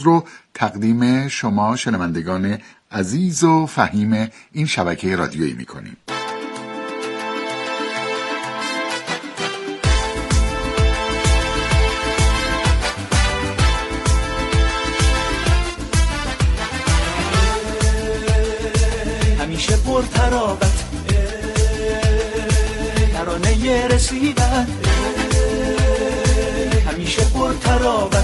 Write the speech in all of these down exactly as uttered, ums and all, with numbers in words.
رو تقدیم شما شنوندگان عزیز و فهیم این شبکه رادیویی می‌کنیم. همیشه پرترابت ترانه رسیدن، همیشه پرترابت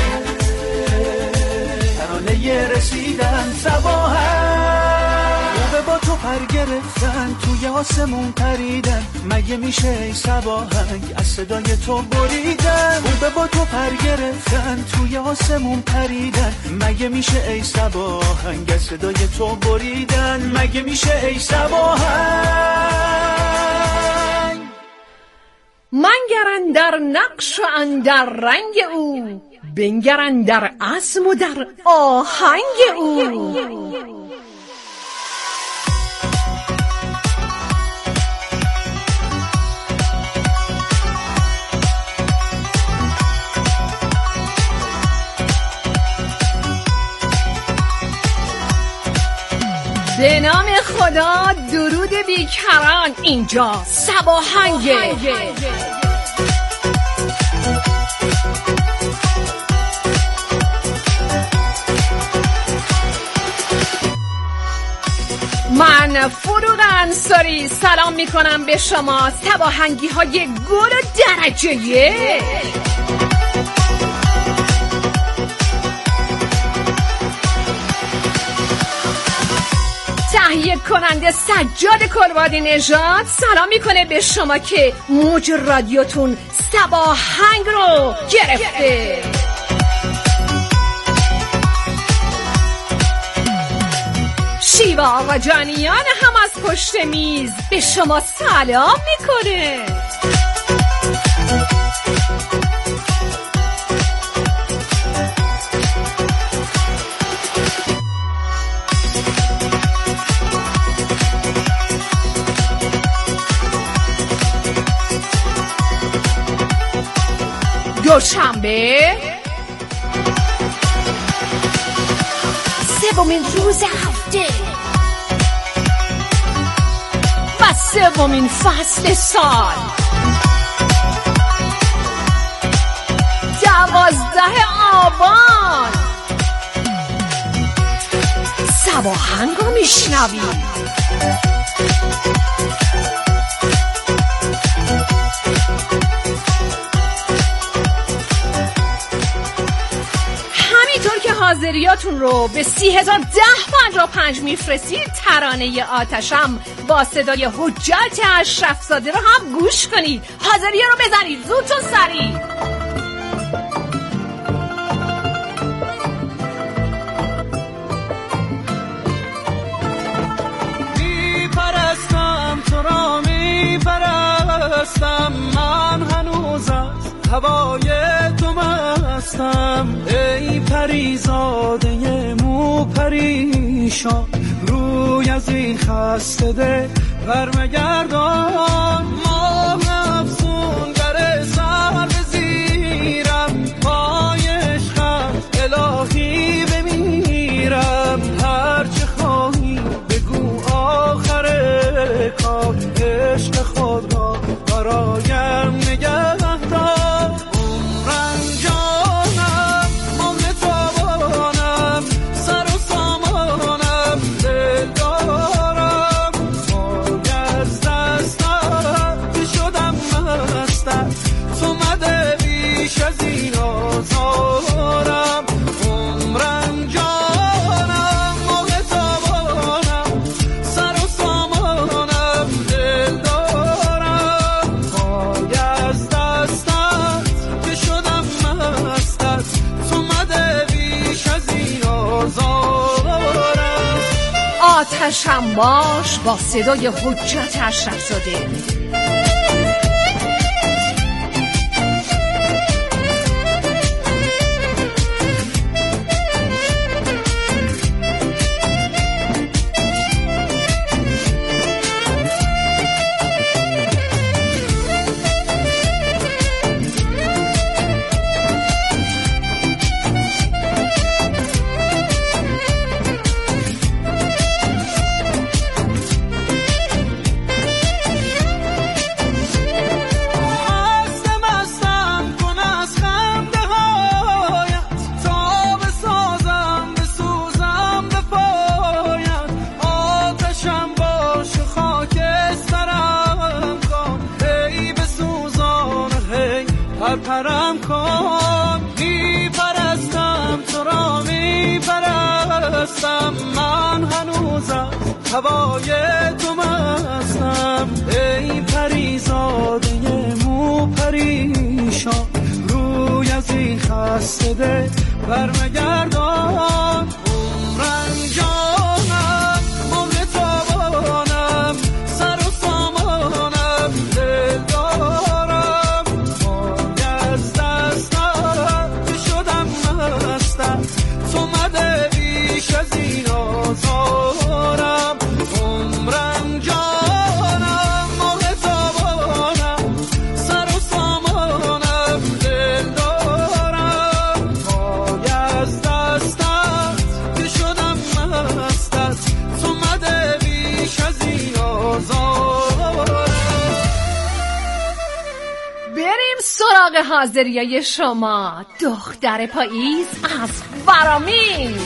ترانه رسیدن. صباحن خوبه با تو پر گرفتن، توی آسمون پریدن، مگه میشه ای صباحنگ از صدای تو بریدن. خوبه با تو پر گرفتن، توی آسمون پریدن، مگه میشه ای صباحنگ از صدای تو بریدن. مگه میشه ای صباحنگ. منگرن در نقش و اندر رنگ او، بنگرن در عزم و در آهنگ او. به نام خدا، درود بیکران، اینجا صباحنگه. من فروغ انصاری سلام میکنم به شما صباحنگی های گل و درجه یک. تهیه کننده سجاد کلبادی نژاد سلام میکنه به شما که موج رادیوتون صباحنگ رو گرفته. شیوا آقا جانیان هم از پشت میز به شما سلام میکنه. دوشنبه سومین روز هفته و سومین فصل سال، دوازده آبان. صباحنگ رو میشنویم. حاضریاتون رو به سی هزار ده پنجاه و پنج میفرستید. ترانه آتشم با صدای حجت اشرف زاده رو هم گوش کنید. حاضریه رو بزنید زودتون سریع. میپرستم تو را میپرستم، من هنوز از هوای تو مستم. ای پریزاده مو پریشان، روی از این خسته ده برمگردان. ماه افسونگر سر بزیرم، پای عشقم الهی بمیرم. هرچه خواهی بگو آخر کار، عشق خود را برایم نگه دار. آتشم باش با صدای حجت اشرف زاده. هستم، من هنوز از هوای تو مستم. ای پریزاده مو پریشان، روی از این خسته دل برمگردان. عمرم جانم موقع تابانم، سر و سامانم دل دارم. پای از دستم که شدم مستم، تو مده بیش از این آزارم. عمرم جانم موقع تابانم، سر و سامانم دل دارم. پای از دستم که شدم مستم، تو مده بیش از این آزارم. بریم سراغ حاضریای شما. دختر پاییز از ورامین.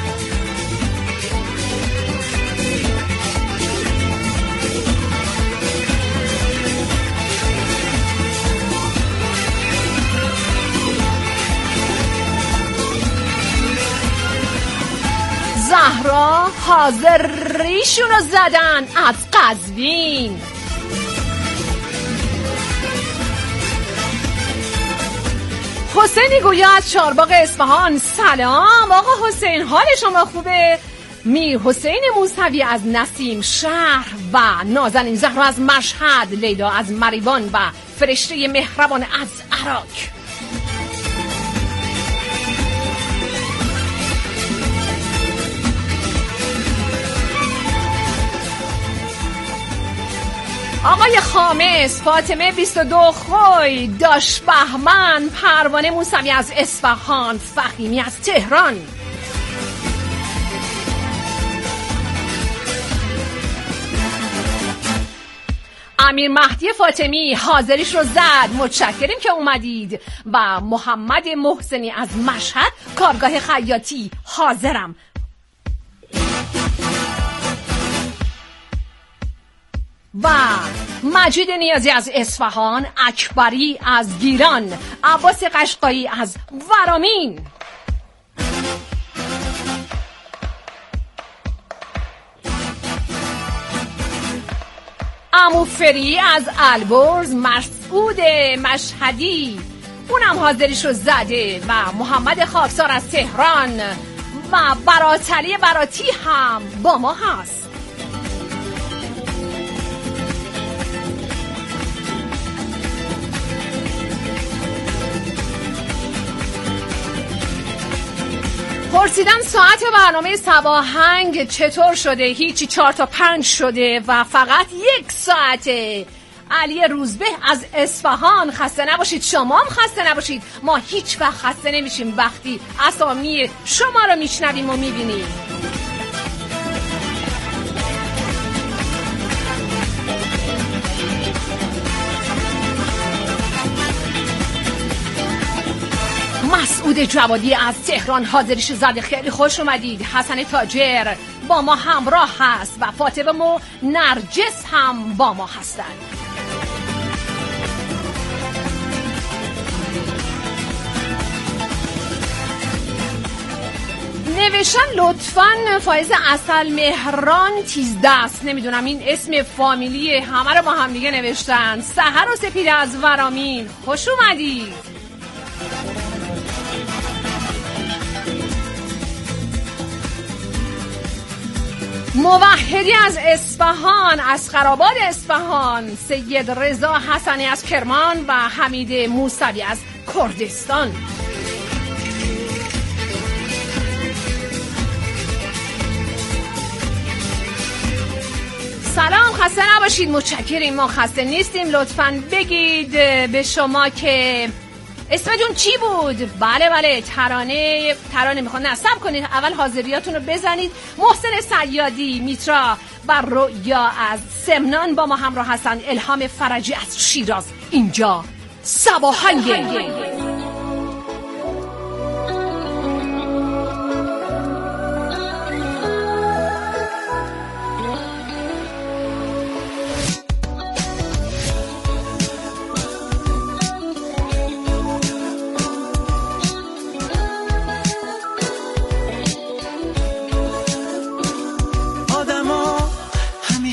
زهرا حاضریشونو زدن از قزوین. حسینی گویا از چهارباغ اصفهان. سلام آقا حسین، حال شما خوبه؟ میر حسین موسوی از نسیم شهر و نازنین زهرا از مشهد، لیلا از مریوان و فرشته مهربان از عراق. آقای خامس، فاطمه بیست و دو خوی، داش بهمن، پروانه موسوی از اصفهان، فخیمی از تهران. امیر مهدی فاطمی حاضریش رو زد، متشکریم که اومدید. و محمد محسنی از مشهد، کارگاه خیاطی، حاضرم. و مجید نیازی از اصفهان، اکبری از گیلان، عباس قشقایی از ورامین. عمو فری از البرز، مسعود مشهدی اونم حاضریشو زده. و محمد خاکسار از تهران و براتلی براتی هم با ما هست. پرسیدن ساعت برنامه سواهنگ چطور شده؟ هیچی، چهار تا پنج شده و فقط یک ساعته. علی روزبه از اصفهان، خسته نباشید. شما هم خسته نباشید. ما هیچ وقت خسته نمیشیم وقتی اسامی شما رو میشنویم و میبینیم. مسعود جوادی از تهران حاضریش زده، خیلی خوش اومدید. حسن تاجر با ما همراه هست و فاطمه و نرجس هم با ما هستن. نوشتن لطفاً فایز اصل مهران تیزدست، نمیدونم این اسم فامیلی همه رو با هم دیگه نوشتن. سحر و سپید از ورامین، خوش اومدید. موحدی از اصفهان، از خرابات اصفهان، سید رضا حسنی از کرمان و حمید موسوی از کردستان. سلام، خسته نباشید. متشکریم، ما خسته نیستیم. لطفاً بگید به شما که اسمتون چی بود؟ بله بله ترانه ترانه میخوان نصب کنید. اول حاضریاتون رو بزنید. محسن صیادی، میترا و رویا از سمنان با ما همراه هستن. الهام فرجی از شیراز. اینجا سواهنگ.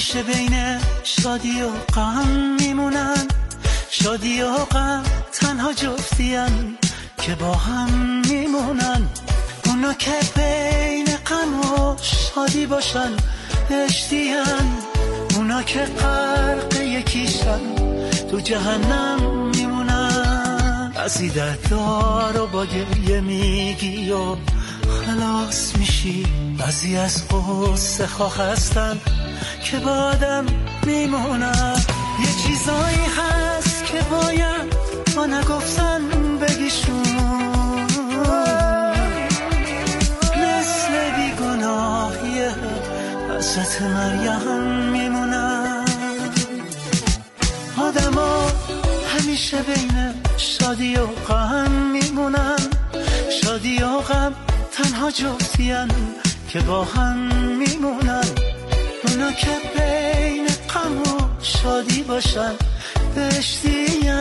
همیشه بین شادی و غم میمونن، شادی و غم تنها جفتین که با هم میمونن. اونا که بین غم و شادی باشن عشقین، اونا که غرق یکیشن تو جهنم میمونن. بعضی دردار رو با گریه میگی و خلاص میشی، بعضی از غصه خواه هستن که با آدم میمونن. یه چیزایی هست که باید ما نگفتن بگیشون، مثل بیگناهیه حضرت مریم میمونن. آدم ها همیشه بین شادی و غم میمونن، شادی و غم تنها جفتین که با هم میمونن. اونا که بین غم و شادی باشن بهشتین،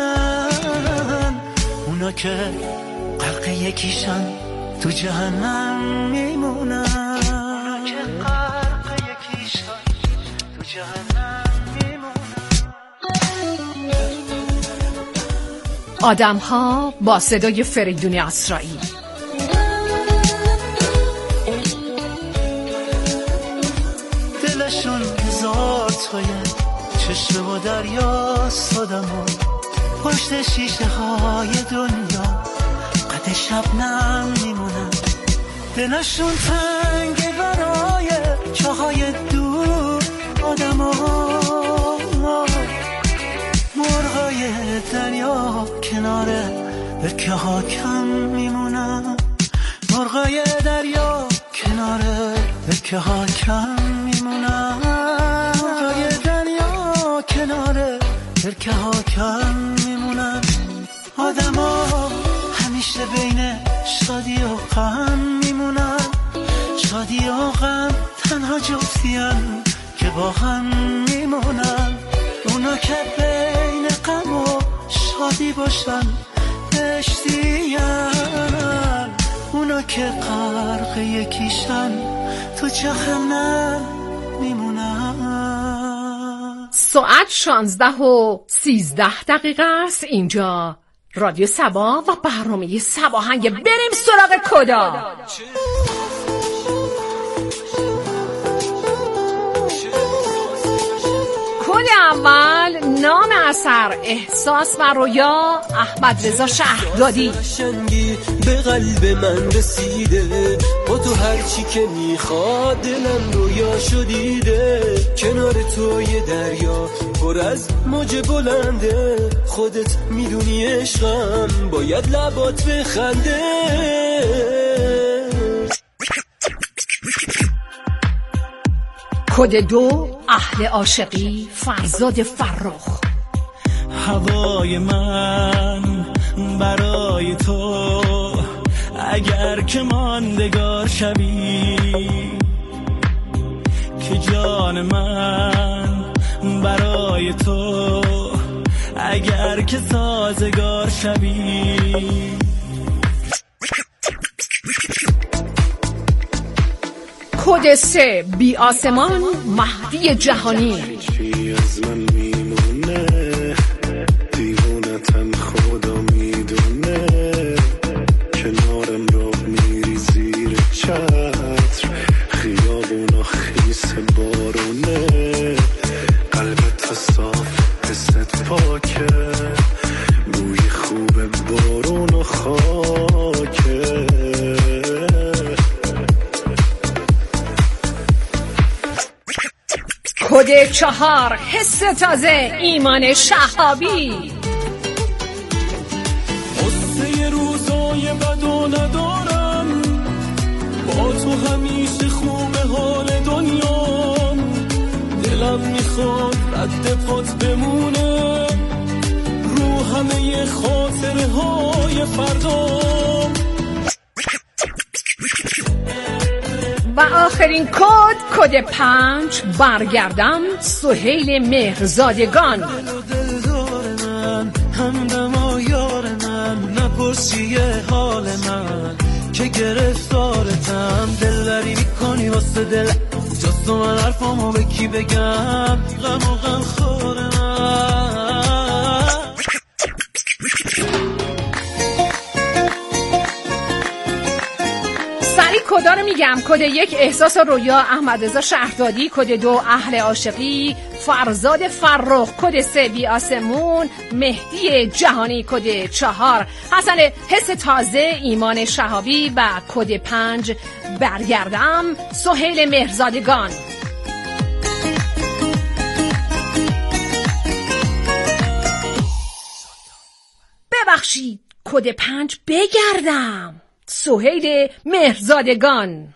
اونا که غرق یکیشن تو جهنم میمونن. اونا که غرق یکیشن تو جهنم میمونن. آدم ها با صدای فریدون اسرایی. دلشون هزار تویه، چشم و دریا صدمون پشت شیشه های دنیا قد شبنم میمونن. دلشون تنگه برای چاهای دور آدم ها، مرغای دریا کنار برکه ها کم میمونن. مرغای دریا کنار برکه ها کم میمونن. مرغای دریا کنار برکه ها کم میمونن. آدم ها همیشه بین شادی و غم میمونن، شادی و غم تنها جفتین که با هم میمونن. اونا که بین غم و شادی باشن بهشتین، اونا که غرق یکیشن تو جهنم میمونن. ساعت شانزده و سیزده دقیقه است. اینجا رادیو سبا و برنامه سباهنگ. بریم سراغ کدا. کد اول نام اثر احساس و رویا احمد رضا شهردادی. به قلب من رسیده با تو هرچی که میخواد دلم رویا شدیده. کنار توی دریا پر از موج بلنده، خودت میدونی عشقم باید لبات بخنده. کد دو اهل عاشقی فرزاد فرخ. هوای من برای تو اگر که ماندگار شوی، که جان من برای تو اگر که سازگار شوی. کد سه بی آسمان مهدی جهانی. چی از من میمونه دیوونتم خدا میدونه، کنارم را میری زیر چتر خیابونا خیس بارونه. قلبت صاف حست پاکه، بوی خوب بارون و خاکه. کد چهار حس تازه ایمان شهابی. قصه روزای بدو ندارم، با تو همیشه خوبه حال دنیام. دلم میخواد رد پات بمونه رو همه خاطره های فردام. و آخرین کد کد پنج برگردم سهیل مهرزادگان. همدم و یار من نپرسی حال من که گرفتارتم. دل داری میکنی واسه دل کجاست تو من حرفامو به کی بگم غم و غم خورم. سریع کدا رو میگم. کد یک احساس و رویا احمدرضا شهردادی. کد دو اهل عاشقی فرزاد فرخ. کد سه بی آسمون مهدی جهانی. کد چهار حسن حس تازه ایمان شهابی و کد پنج برگردم سهیل مهرزادگان. ببخشید کد پنج بگردم سهیل مهرزادگان.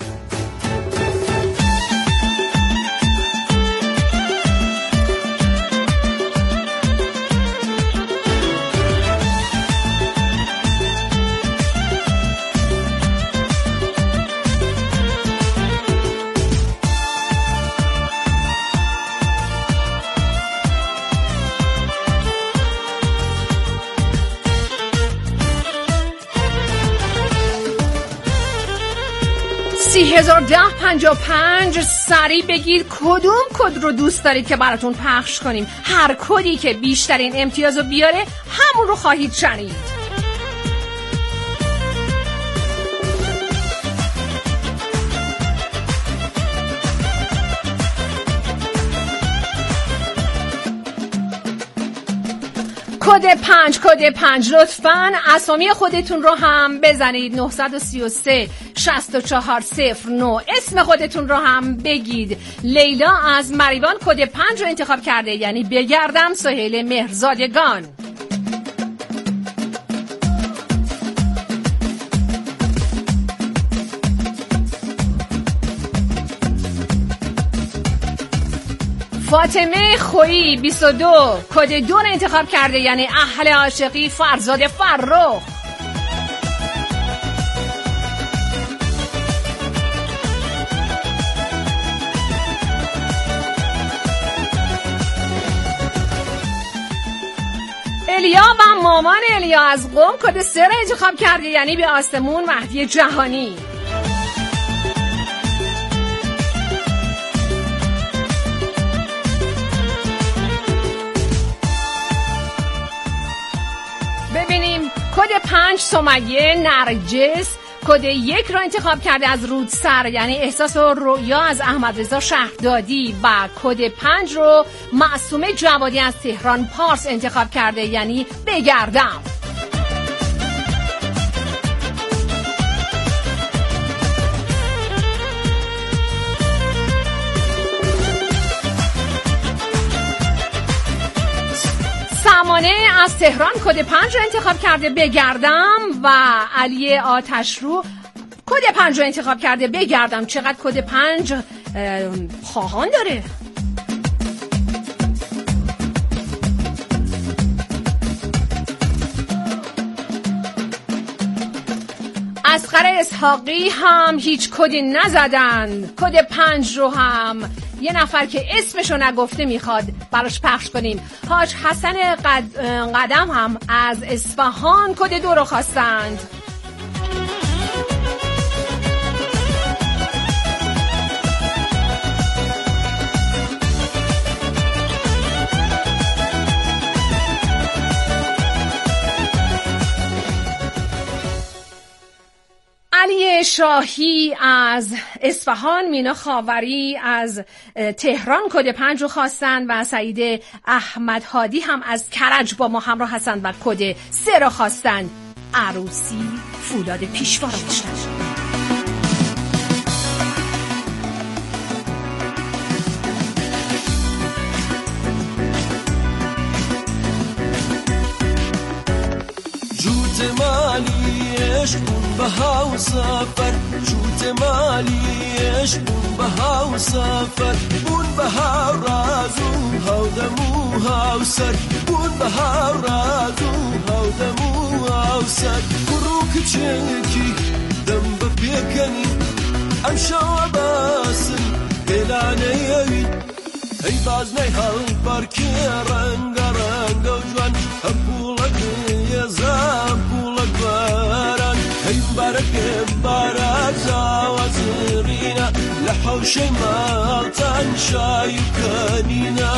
سی هزار ده پنجا پنج. سریع بگید کدوم کد رو دوست دارید که براتون پخش کنیم. هر کدی که بیشترین امتیاز رو بیاره همون رو خواهید شنید. کد پنج کد پنج لطفاً اسامی خودتون رو هم بزنید. نه سه سه شصت و چهار صفر نه. اسم خودتون رو هم بگید. لیلا از مریوان کد پنج رو انتخاب کرده، یعنی بگردم سهیل مهرزادگان. فاطمه خویی بیست و دو کد دو رو انتخاب کرده، یعنی اهل عاشقی فرزاد فرخ. الیا و مامان الیا از قم کد سه رو انتخاب کرده، یعنی به آسمون مهدی جهانی. ببینیم کد پنج سمیه نرجس کد یک رو انتخاب کرده از رودسر، یعنی احساس و رویا از احمدرضا شهردادی و کد پنج رو معصومه جوادی از تهران پارس انتخاب کرده، یعنی بگردم. سمانه از تهران کد پنج رو انتخاب کرده بگردم و علی آتشرو کد پنج رو انتخاب کرده بگردم. چقدر کد پنج خواهان داره. اصغر اسحاقی هم هیچ کدی نزدن. کد پنج رو هم یه نفر که اسمشو نگفته میخواد براش پخش کنیم. حاج حسن قد... قدم هم از اصفهان کد دو رو خواستند. علی شاهی از اصفهان، مینا خاوری از تهران کد پنج رو خواستن و سعید احمد هادی هم از کرج با ما همراه هستند و کد سه رو خواستن. عروسی فولاد پیشوا رو داشتن. جوت مالیش بون به هاو سفر، جوت مالیش بون به هاو سفر، بون به هاو رازو هاو دمو هاو سر، بون به هاو رازو هاو دمو هاو سر. کروک چکی دم به پیکنی امشا باسن هلانه ای باز نه هاو پارکی رنگ رنگ و جوان هم پولک یزام پولک باران ای بارک بارک زاوزرینا لحو لحوشي مالتان شايكانينا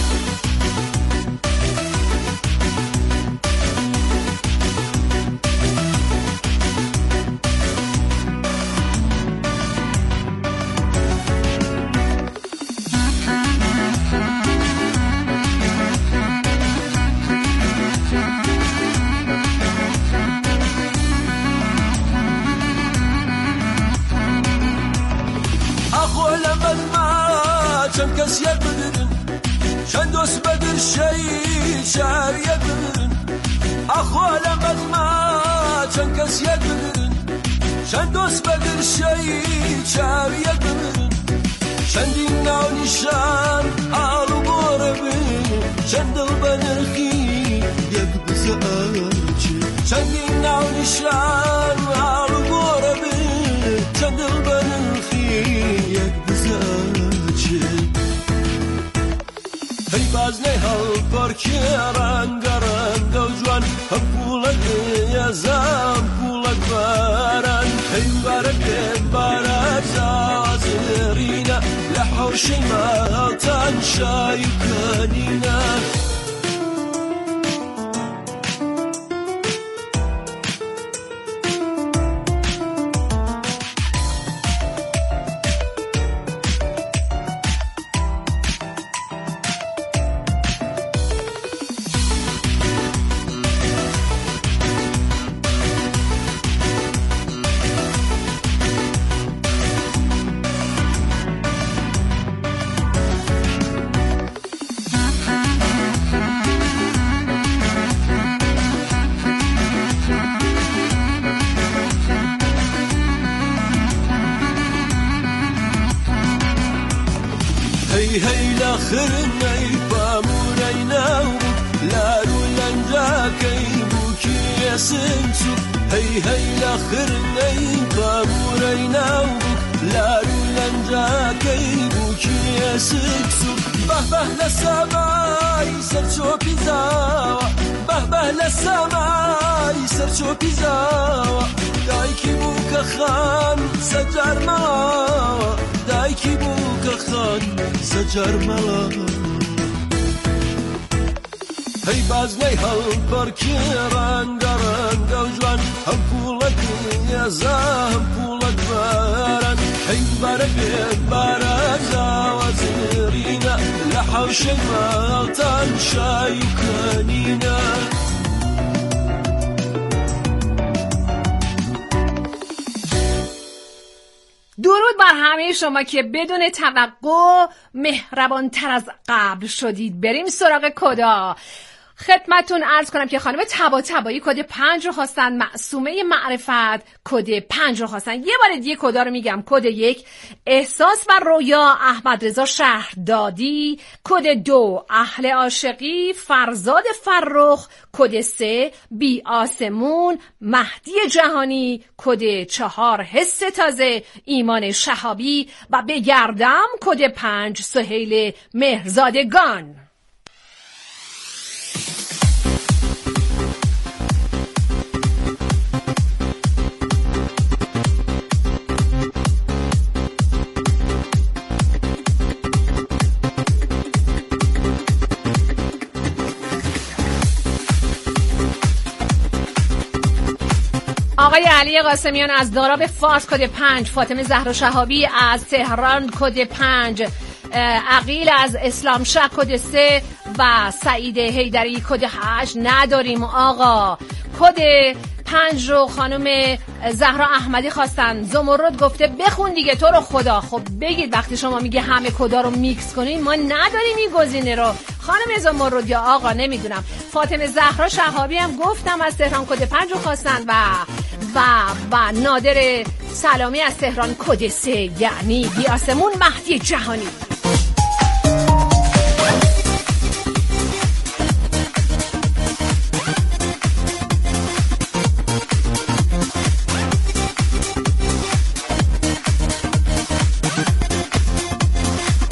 چند کس یک بدرن چند دوست بدر شایی شعر یک بدرن اخوالم از ما چند کس یک بدرن چند دوست بدر شایی شعر یک بدرن چندین ناو نشان آلو باره بین چند دل بنرخی یک بزاچی چندین ناو نشان آلو باره بین چند دل بنرخی یک بزاچی هی باز نهال پارکی رنگ رنگ و جوان هم پولک یزم پولک بارن هی بارک بارک زازرینا لحوشی مالتان شایکانینا هی لخرنی بامونی ناو لارو لنجاکی بوکی سنسو هی هی لخرنی بامونی ناو لارو لنجاکی بوکی سنسو به به لسمای سرچو پیزاوا به به لسمای سرچو پیزاوا دایکی بوک خان سجر ما دایکی بوک خان سجر ملا هی باز نیهال برکی رنگ رنگ و جوان هم پولک یزا هم پولک بارن هی بارک بارک زوازرینا لحوش مالتان شایکانینا درود بر همه شما که بدون توقع مهربان تر از قبل شدید. بریم سراغ کدا. خدمتون عرض کنم که خانم طباطبایی کد پنج رو خواستن، معصومه معرفت کد پنج رو خواستن. یه بار دیگه کدا رو میگم. کد یک احساس و رویا احمد رضا شهردادی، کد دو اهل عاشقی فرزاد فرخ، کد سه بی آسمون مهدی جهانی، کد چهار حس تازه ایمان شهابی و بگردم کد پنج سهیل مهرزادگان. آقای علی قاسمیان از داراب فارس کد پنج، فاطمه زهرا شهابی از تهران کد پنج، عقیل از اسلام شهر کد سه و سعید حیدری کد هشت. نداریم آقا. کد پنج رو خانم زهرا احمدی خواستن. زمرد گفته بخون دیگه تو رو خدا. خب بگید وقتی شما میگه همه کدا رو میکس کنین ما نداریم این گزینه رو. خانم زمرد یا آقا نمیدونم. فاطمه زهرا شهابی هم گفتم از تهران کد پنج رو خواستن و و و نادر سلامی از تهران کد سه یعنی بی آسمون مهدی جهانی.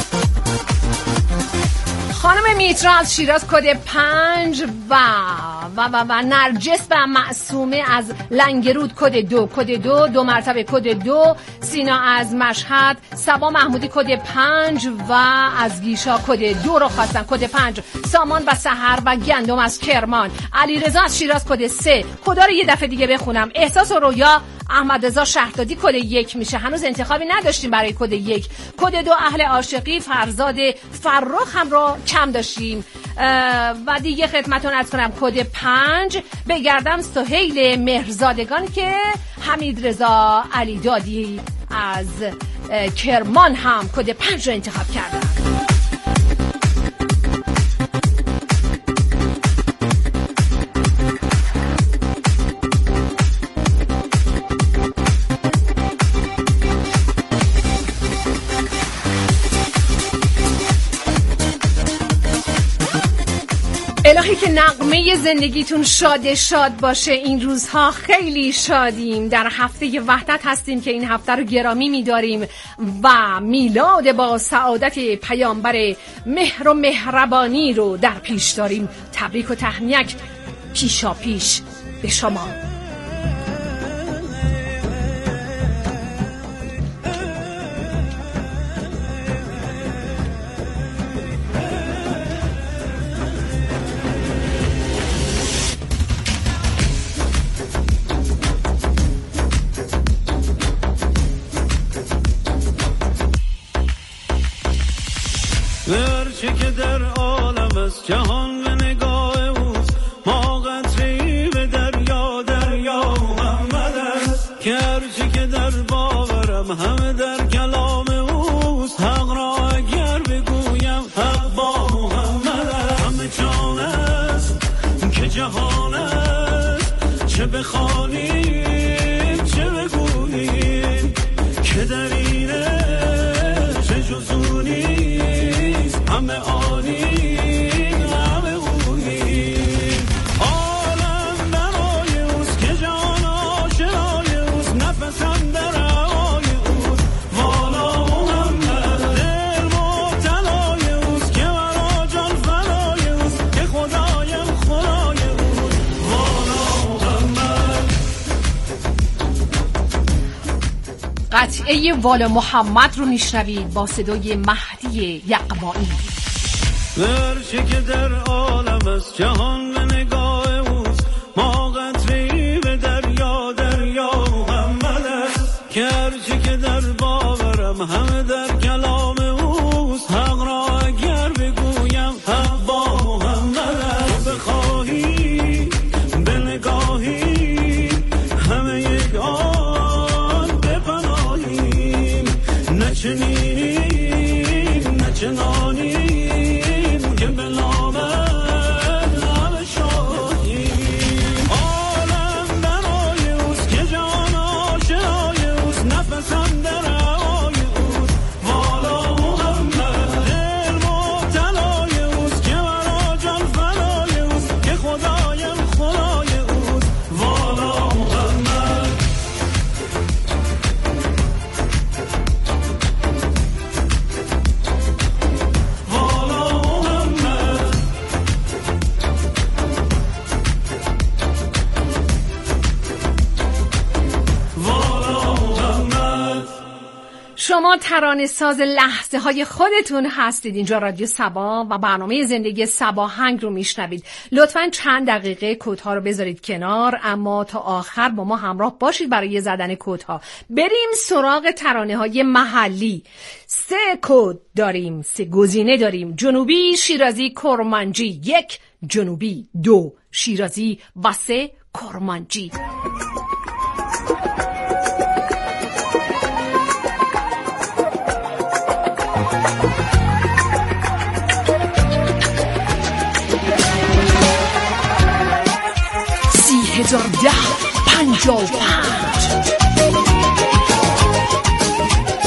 خانم میترا از شیراز کد پنج و و و و نرجس و معصومه از لنگرود کد دو کد دو دو مرتبه کد دو، سینا از مشهد، سبا محمودی کد پنج و از گیشا کد دو رو خواستن، کد پنج. سامان و سحر و گندم از کرمان، علیرضا از شیراز کد سه. کدا رو یه دفعه دیگه بخونم. احساس و رویا احمد رضا شهردادی کد یک میشه. هنوز انتخابی نداشتیم برای کد یک. کد دو اهل عاشقی فرزاد فرخ هم رو کم داشتیم و دیگه خدمتون عرض کنم کد پنج بگردم سهیل مهرزادگان که حمید رضا علی دادی از کرمان هم کد پنج رو انتخاب کردن. الهی که نغمه زندگیتون شاد شاد باشه. این روزها خیلی شادیم، در هفته وحدت هستیم که این هفته رو گرامی می‌داریم و میلاد با سعادت پیامبر مهر و مهربانی رو در پیش داریم. تبریک و تهنیت پیشا پیش به شما. هرچه که در عالم است جهان به نگاه اوست، ما قطره‌ای به دریا دریا محمد است، که هرچه که در باورم همه در کلام اوست، حق را اگر بگویم حق با محمد است. همه جان است که جهان است، چه بخوانیم چه بگوییم، که در اینه چه جزونی همه آنی همه اویی. عالم برای اوست که جان آشنای اوست، نفسم در هوای اوست، والا محمد. دل مبتلای اوست که مرا جان فدای اوست، که خدایم خدای اوست، والا محمد. قطعه والا محمد رو میشنوید با صدای مهدی یغمایی. هرچه که در عالم است جهان به نگاه اوست، ما قطره‌ای به دریا دریا محمد است، که هرچه که در باورم همه در کلام اوست، حق را اگر بگویم حق با محمد است. بخواهی به نگاهی همه یک آن بپناهیم، نه چنینیم نه چنانیم، که به نامد همه شاهیم. عالم برای اوست که جان آشنای اوست، نفسم در هوای اوست، والا محمد. دل مبتلای اوست که مرا جان فدای اوست، که خدایم خدای اوست، والا محمد. شما ترانه ساز لحظه های خودتون هستید. اینجا رادیو سبا و برنامه زندگی سباهنگ رو میشنوید. لطفاً چند دقیقه کدها رو بذارید کنار، اما تا آخر با ما همراه باشید برای زدن کدها. بریم سراغ ترانه های محلی. سه کد داریم، سه گزینه داریم: جنوبی، شیرازی، کرمانجی. یک جنوبی، دو شیرازی و سه کرمانجی. سی هزار ده پنجاه و پنج